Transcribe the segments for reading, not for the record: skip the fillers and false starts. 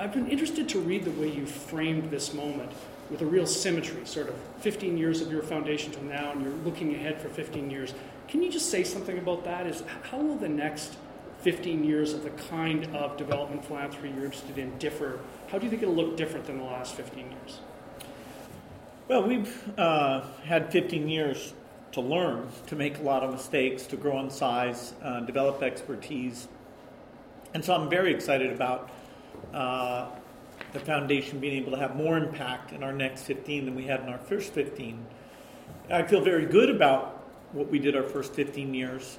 I've been interested to read the way you framed this moment with a real symmetry, sort of 15 years of your foundation till now, and you're looking ahead for 15 years. Can you just say something about that? How will the next 15 years of the kind of development philanthropy you're interested in differ? How do you think it'll look different than the last 15 years? Well, we've had 15 years to learn, to make a lot of mistakes, to grow in size, develop expertise. And so I'm very excited about the foundation being able to have more impact in our next 15 than we had in our first 15. I feel very good about what we did our first 15 years.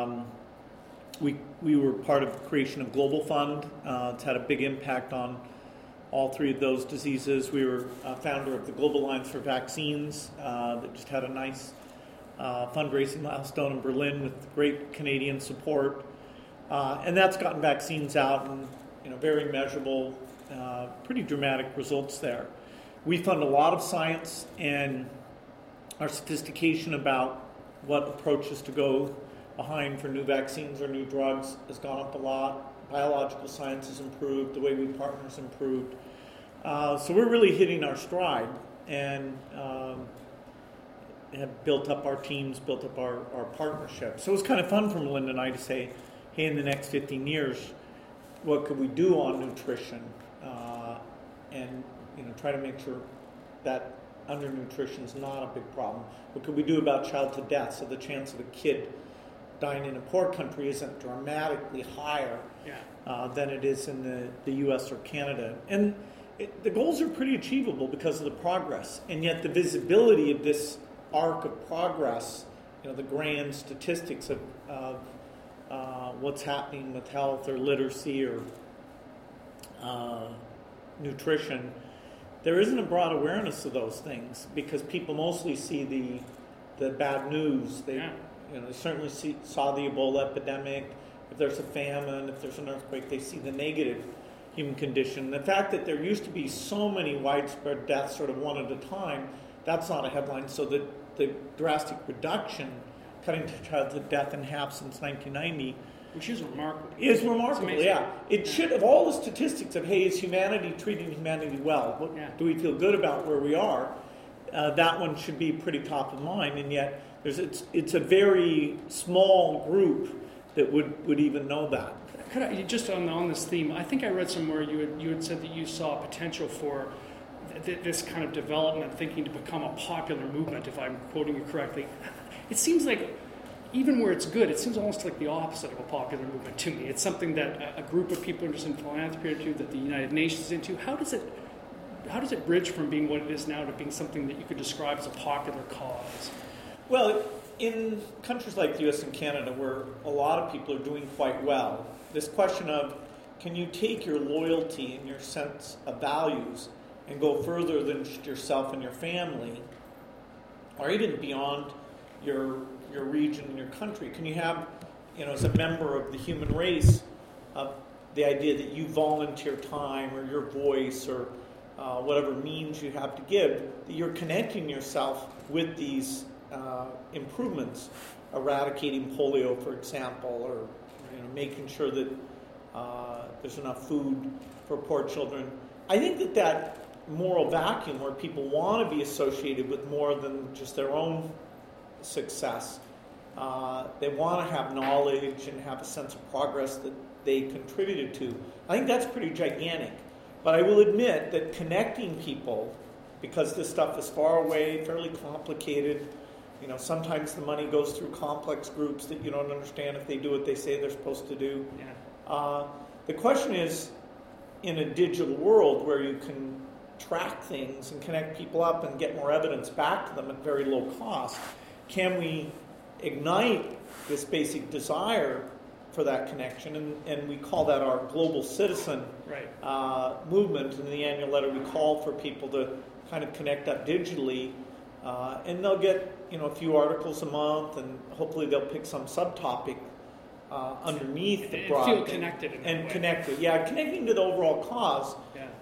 We were part of the creation of Global Fund. It's had a big impact on all three of those diseases. We were founder of the Global Alliance for Vaccines that just had a nice fundraising milestone in Berlin with great Canadian support. And that's gotten vaccines out and very measurable, pretty dramatic results there. We fund a lot of science, and our sophistication about what approaches to go behind for new vaccines or new drugs has gone up a lot. Biological science has improved, the way we partner has improved. So we're really hitting our stride and have built up our teams, built up our partnerships. So it was kind of fun for Melinda and I to say, hey, in the next 15 years, what could we do on nutrition? And try to make sure that undernutrition is not a big problem. What could we do about childhood death so the chance of a kid dying in a poor country isn't dramatically higher than it is in the U.S. or Canada? And the goals are pretty achievable because of the progress, and yet the visibility of this arc of progress, the grand statistics of what's happening with health or literacy or nutrition, there isn't a broad awareness of those things because people mostly see the bad news. They certainly saw the Ebola epidemic. If there's a famine, if there's an earthquake, they see the negative human condition. The fact that there used to be so many widespread deaths, sort of one at a time, that's not a headline. So the drastic reduction, cutting childhood death in half since 1990, which is remarkable. Is remarkable, yeah. It should, of all the statistics of, hey, is humanity treating humanity well? Do we feel good about where we are? That one should be pretty top of mind, and yet it's a very small group that would even know that. Could I, just on this theme, I think I read somewhere you had said that you saw potential for this kind of development thinking to become a popular movement, if I'm quoting you correctly. It seems like, even where it's good, it seems almost like the opposite of a popular movement to me. It's something that a group of people interested in philanthropy are into, that the United Nations is into. How does it bridge from being what it is now to being something that you could describe as a popular cause? Well, in countries like the U.S. and Canada, where a lot of people are doing quite well, this question of, can you take your loyalty and your sense of values and go further than just yourself and your family, or even beyond your region and your country? Can you have, as a member of the human race, the idea that you volunteer time or your voice or whatever means you have to give, that you're connecting yourself with these improvements, eradicating polio, for example, or making sure that there's enough food for poor children. I think that moral vacuum where people want to be associated with more than just their own success, they want to have knowledge and have a sense of progress that they contributed to. I think that's pretty gigantic. But I will admit that connecting people, because this stuff is far away, fairly complicated, sometimes the money goes through complex groups that you don't understand if they do what they say they're supposed to do. The question is, in a digital world where you can track things and connect people up and get more evidence back to them at very low cost, can we ignite this basic desire for that connection? And we call that our global citizen movement. In the annual letter, we call for people to kind of connect up digitally, and they'll get a few articles a month, and hopefully they'll pick some subtopic underneath the broad feel connected connected. Yeah, connecting to the overall cause.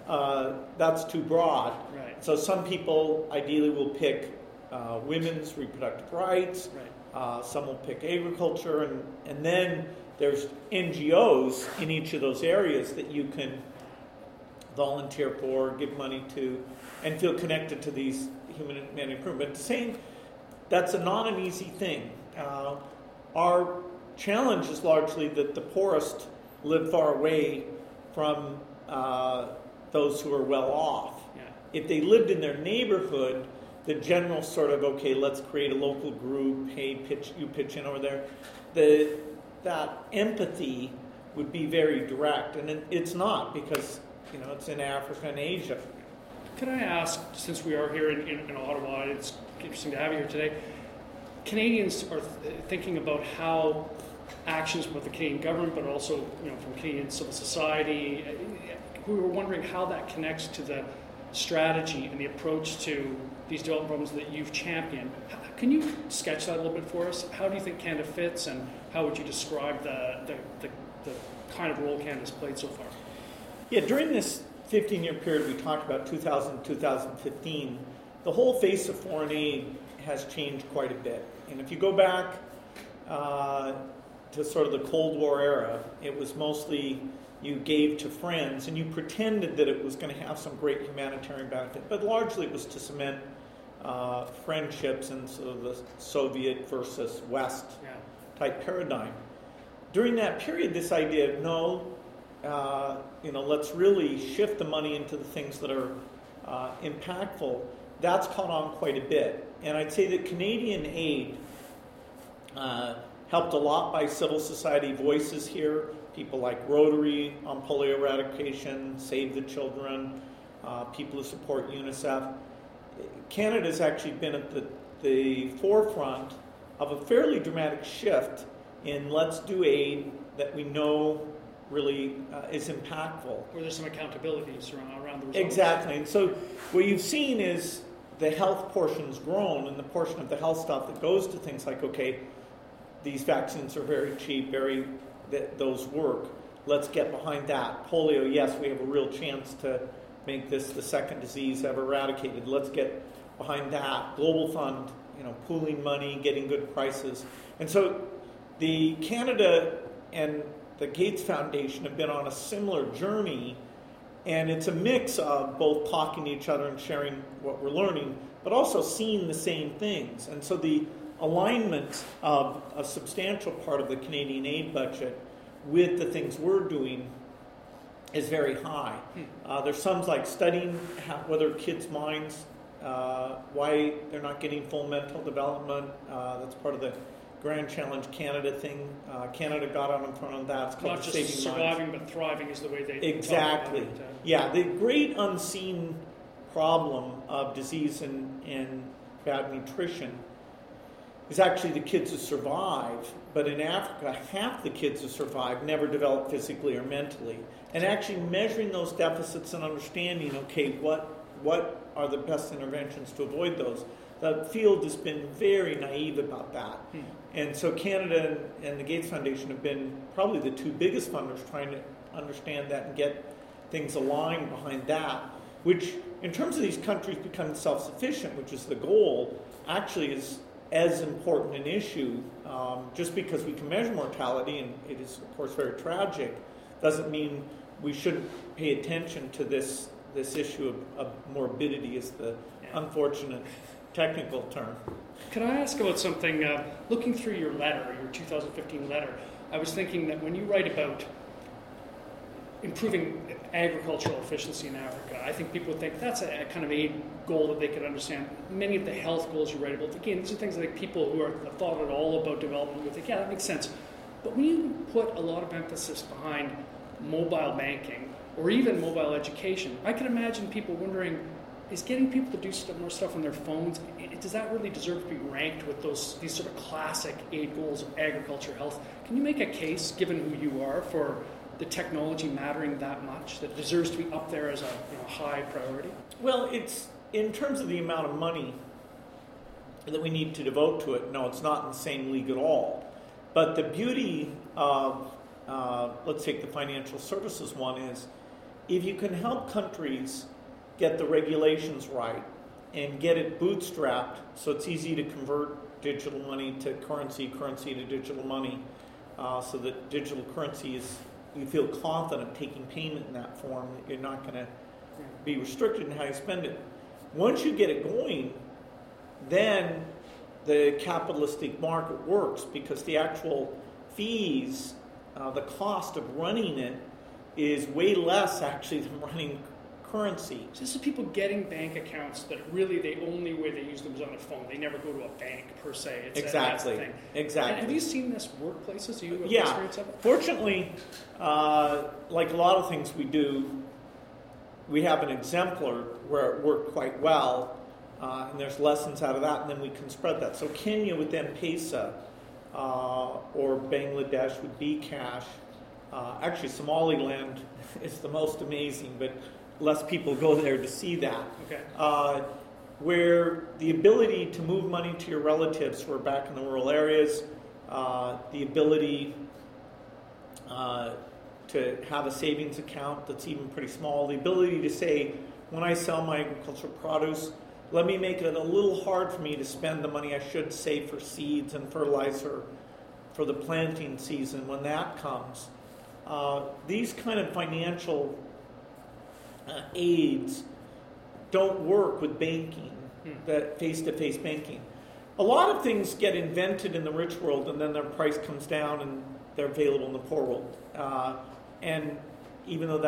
That's too broad. Right. So some people ideally will pick women's reproductive rights. Some will pick agriculture, and then there's NGOs in each of those areas that you can volunteer for, give money to, and feel connected to these humanitarian improvement. Saying that's not an easy thing. Our challenge is largely that the poorest live far away from those who are well off. Yeah. If they lived in their neighborhood, the general sort of, okay, let's create a local group, hey, you pitch in over there, that empathy would be very direct. And it's not, because it's in Africa and Asia. Could I ask, since we are here in Ottawa, it's interesting to have you here today, Canadians are thinking about how actions from the Canadian government, but also from Canadian civil society, who are wondering how that connects to the strategy and the approach to these development programs that you've championed. Can you sketch that a little bit for us? How do you think Canada fits, and how would you describe the kind of role Canada's played so far? Yeah, during this 15-year period we talked about, 2000-2015, the whole face of foreign aid has changed quite a bit. And if you go back to sort of the Cold War era, it was mostly you gave to friends and you pretended that it was going to have some great humanitarian benefit, but largely it was to cement friendships and sort of the Soviet versus West type paradigm. During that period, this idea of let's really shift the money into the things that are impactful, that's caught on quite a bit. And I'd say that Canadian aid helped a lot by civil society voices here, people like Rotary on polio eradication, Save the Children, people who support UNICEF. Canada's actually been at the forefront of a fairly dramatic shift in let's do aid that we know really is impactful. Where there's some accountabilities around the results. Exactly. And so what you've seen is the health portion's grown, and the portion of the health stuff that goes to things like, okay, these vaccines are very cheap, those work. Let's get behind that. Polio, yes, we have a real chance to make this the second disease ever eradicated. Let's get behind that. Global Fund, pooling money, getting good prices. And so the Canada and the Gates Foundation have been on a similar journey, and it's a mix of both talking to each other and sharing what we're learning, but also seeing the same things. And so the alignment of a substantial part of the Canadian aid budget with the things we're doing is very high. There's some like studying whether kids' minds, why they're not getting full mental development. That's part of the Grand Challenge Canada thing. Canada got out in front of that. It's called not just Saving surviving, Minds. but thriving is the way they Exactly. talk about it. Yeah, the great unseen problem of disease and bad nutrition is actually the kids who survive. But in Africa, half the kids who survive never develop physically or mentally. And actually measuring those deficits and understanding, okay, what are the best interventions to avoid those? The field has been very naive about that. And so Canada and the Gates Foundation have been probably the two biggest funders trying to understand that and get things aligned behind that, which in terms of these countries becoming self-sufficient, which is the goal, actually is as important an issue. Just because we can measure mortality, and it is of course very tragic, doesn't mean we shouldn't pay attention to this issue of morbidity, is the unfortunate technical term. Could I ask about something? Looking through your letter, your 2015 letter, I was thinking that when you write about improving agricultural efficiency in Africa, I think people would think that's a kind of aid goal that they could understand. Many of the health goals you write about, again, these are things that people who have thought at all about development would think, yeah, that makes sense. But when you put a lot of emphasis behind mobile banking or even mobile education, I can imagine people wondering, is getting people to do more stuff on their phones, does that really deserve to be ranked with these sort of classic aid goals of agriculture, health? Can you make a case, given who you are, for the technology mattering that much, that deserves to be up there as a high priority? Well, it's in terms of the amount of money that we need to devote to it, no, it's not in the same league at all. But the beauty of, let's take the financial services one, is if you can help countries get the regulations right and get it bootstrapped so it's easy to convert digital money to currency to digital money, so that digital currency is you feel confident taking payment in that form, that you're not going to be restricted in how you spend it. Once you get it going, then the capitalistic market works, because the actual fees, the cost of running it is way less actually than running currency. So this is people getting bank accounts that really the only way they use them is on their phone. They never go to a bank per se. That's the thing. Exactly. And have you seen this workplaces? Do you have Yeah. experience of it? Fortunately, like a lot of things we do, we have an exemplar where it worked quite well, and there's lessons out of that, and then we can spread that. So Kenya with M-Pesa, or Bangladesh with Bcash. Actually, Somaliland is the most amazing, but less people go there to see that. Okay. Where the ability to move money to your relatives who are back in the rural areas, the ability to have a savings account that's even pretty small, the ability to say, when I sell my agricultural produce, let me make it a little hard for me to spend the money I should save for seeds and fertilizer for the planting season when that comes. These kind of financial aids don't work with banking, that face-to-face banking. A lot of things get invented in the rich world, and then their price comes down and they're available in the poor world. And even though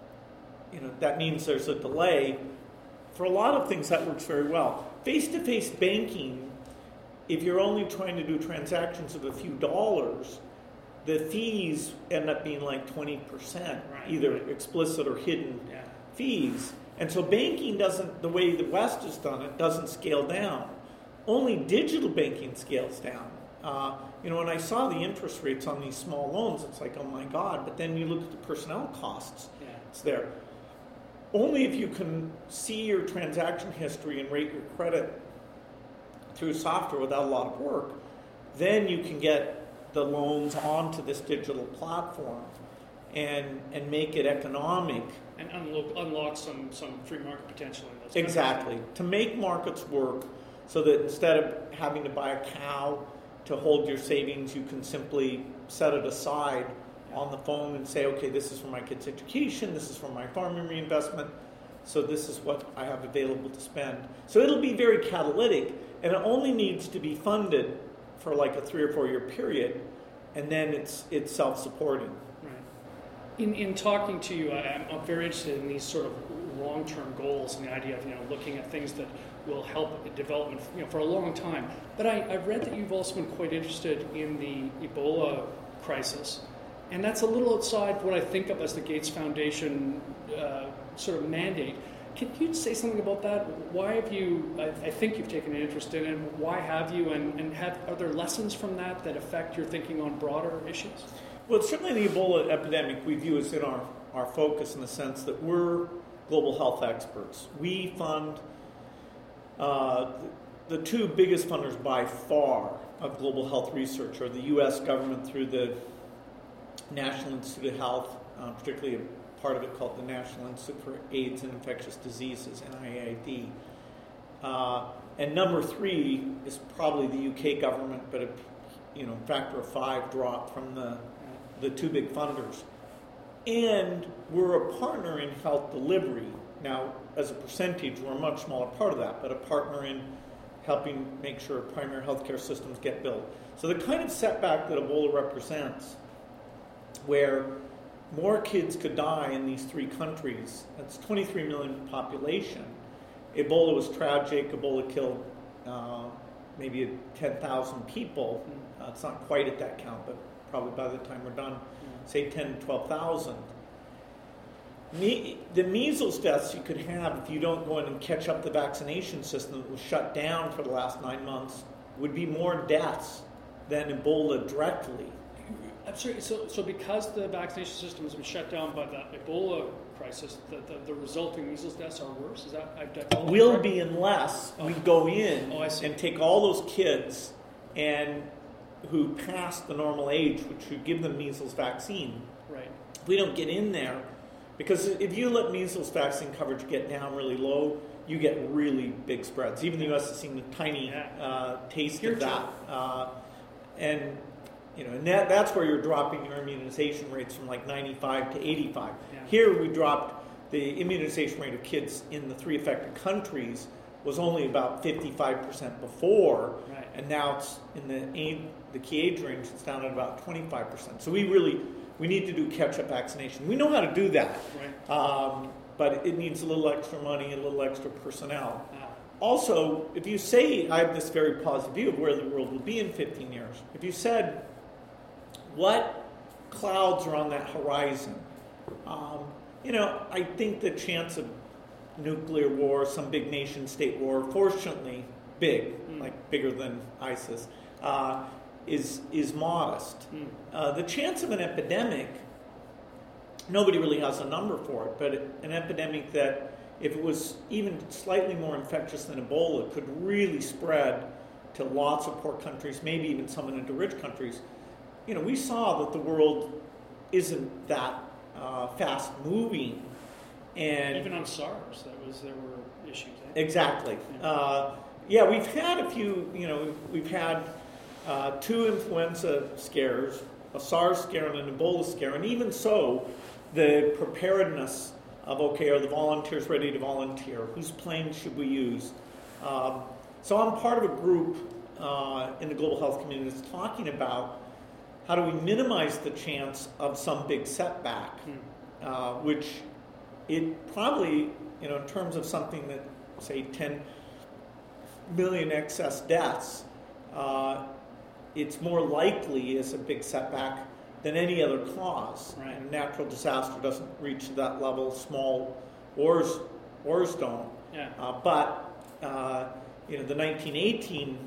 that means there's a delay, for a lot of things that works very well. Face-to-face banking, if you're only trying to do transactions of a few dollars, the fees end up being like 20%, either explicit or hidden fees. And so banking doesn't, the way the West has done it, doesn't scale down. Only digital banking scales down. When I saw the interest rates on these small loans, it's like, oh my God. But then you look at the personnel costs. It's there. Only if you can see your transaction history and rate your credit through software without a lot of work, then you can get the loans onto this digital platform and make it economic. And unlock some free market potential in those. Exactly. To make markets work so that instead of having to buy a cow to hold your savings, you can simply set it aside on the phone and say, okay, this is for my kids' education, this is for my farming reinvestment, so this is what I have available to spend. So it'll be very catalytic, and it only needs to be funded for like a 3 or 4 year period, and then it's self-supporting. Right. In talking to you, I'm very interested in these sort of long-term goals and the idea of looking at things that will help development for a long time. But I've read that you've also been quite interested in the Ebola crisis, and that's a little outside what I think of as the Gates Foundation sort of mandate. Can you say something about that? Why have you, I think you've taken an interest in it, why have you, and are there lessons from that affect your thinking on broader issues? Well, certainly the Ebola epidemic we view as in our focus, in the sense that we're global health experts. We fund, the two biggest funders by far of global health research are the U.S. government through the National Institute of Health, particularly a part of it called the National Institute for AIDS and Infectious Diseases, NIAID. And number 3 is probably the UK government, but a factor of 5 drop from the two big funders. And we're a partner in health delivery. Now, as a percentage, we're a much smaller part of that, but a partner in helping make sure primary healthcare systems get built. So the kind of setback that Ebola represents, where more kids could die in these 3 countries, that's 23 million population. Ebola was tragic. Ebola killed maybe 10,000 people. It's not quite at that count, but probably by the time we're done, say 10 to 12,000. The measles deaths you could have if you don't go in and catch up the vaccination system that was shut down for the last 9 months would be more deaths than Ebola directly. I'm sorry, so because the vaccination system has been shut down by the Ebola crisis, the resulting measles deaths are worse? Is that will be unless we go in and take all those kids and who passed the normal age, which should give them measles vaccine. Right. We don't get in there, because if you let measles vaccine coverage get down really low, you get really big spreads. Even the U.S. has seen a tiny taste of that. And and that's where you're dropping your immunization rates from like 95 to 85. Yeah. Here we dropped the immunization rate of kids in the 3 affected countries was only about 55% before, right. and now it's in the key age range, it's down at about 25%. So we need to do catch-up vaccination. We know how to do that, right. but it needs a little extra money, a little extra personnel. Ah. Also, if you say, I have this very positive view of where the world will be in 15 years, if you said, what clouds are on that horizon? I think the chance of nuclear war, some big nation-state war, fortunately big, like bigger than ISIS, is modest. The chance of an epidemic, nobody really has a number for it, but an epidemic that, if it was even slightly more infectious than Ebola, could really spread to lots of poor countries, maybe even some into rich countries. We saw that the world isn't that fast moving, and even on SARS, there were issues. Exactly. We've had a few. We've had 2 influenza scares, a SARS scare and an Ebola scare, and even so, the preparedness of, are the volunteers ready to volunteer? Whose planes should we use? So I'm part of a group in the global health community that's talking about how do we minimize the chance of some big setback, which it probably, in terms of something that, say, 10 million excess deaths, it's more likely as a big setback than any other cause. Right. And a natural disaster doesn't reach that level. Small wars don't. Yeah. But the 1918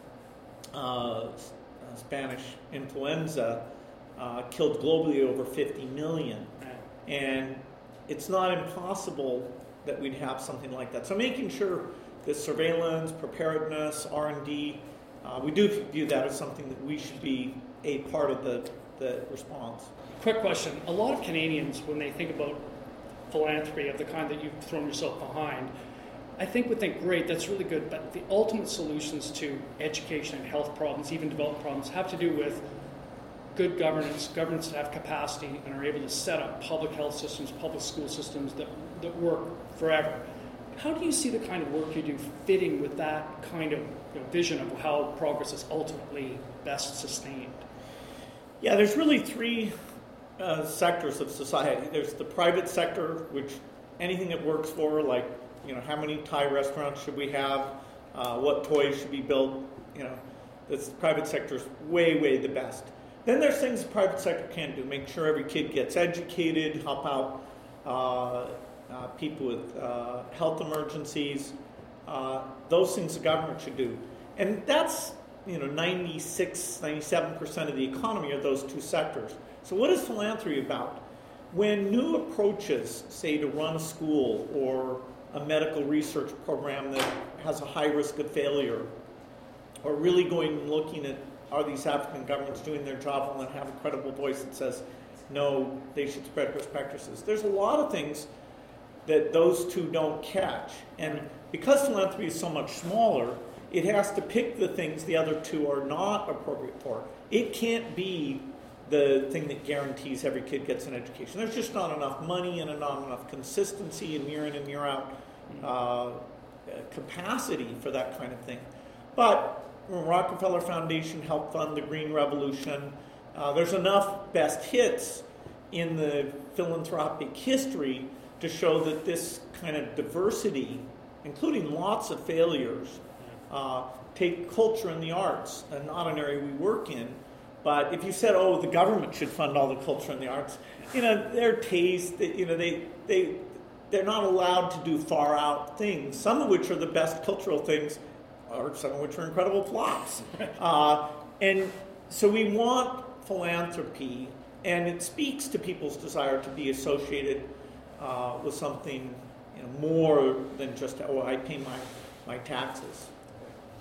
Spanish influenza killed globally over 50 million. Right. And it's not impossible that we'd have something like that. So making sure that surveillance, preparedness, R&D, we do view that as something that we should be a part of the response. Quick question. A lot of Canadians, when they think about philanthropy of the kind that you've thrown yourself behind, I think would think, great, that's really good, but the ultimate solutions to education and health problems, even development problems, have to do with good governance that have capacity and are able to set up public health systems, public school systems that work forever. How do you see the kind of work you do fitting with that kind of vision of how progress is ultimately best sustained? Yeah, there's really 3 sectors of society. There's the private sector, which anything that works for, like, how many Thai restaurants should we have? What toys should be built? This private sector is way the best. Then there's things the private sector can do. Make sure every kid gets educated, help out people with health emergencies. Those things the government should do. And that's 97% of the economy are those 2 sectors. So what is philanthropy about? When new approaches, say, to run a school or a medical research program that has a high risk of failure, or really going and looking at, are these African governments doing their job, and then have a credible voice that says, no, they should spread best practices. There's a lot of things that those 2 don't catch. And because philanthropy is so much smaller, it has to pick the things the other 2 are not appropriate for. It can't be the thing that guarantees every kid gets an education. There's just not enough money and not enough consistency and year in and year out capacity for that kind of thing. But Rockefeller Foundation helped fund the Green Revolution. There's enough best hits in the philanthropic history to show that this kind of diversity, including lots of failures, take culture and the arts, and not an area we work in. But if you said, the government should fund all the culture and the arts, their taste, they're not allowed to do far out things, some of which are the best cultural things, or some of which are incredible flops. And so we want philanthropy, and it speaks to people's desire to be associated with something more than just, I pay my taxes.